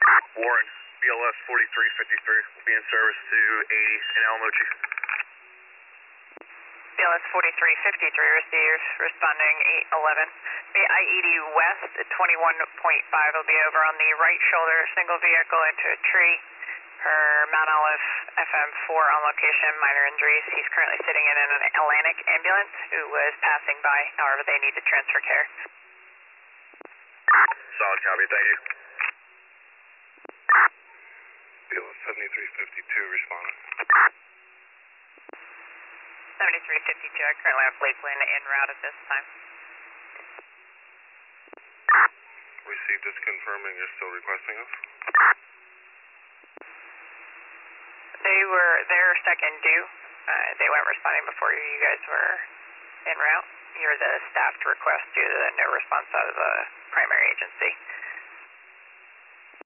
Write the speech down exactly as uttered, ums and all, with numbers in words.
Warren, B L S forty-three fifty-three will be in service to eighty in Alamochi. B L S forty-three fifty-three receives, responding eight eleven. I eighty west at twenty-one point five will be over on the right shoulder, single vehicle into a tree. Per Mount Olive F M four on location, minor injuries. He's currently sitting in an Atlantic ambulance who was passing by, however they need to transfer care. Solid copy, thank you. B L S seventy-three fifty-two responding. seventy-three fifty-two, I currently have Lakeland en route at this time. Received is confirming you're still requesting us. They were, their second due. Uh, they weren't responding before you, you guys were en route. You're the staffed request due to the no response out of the primary agency.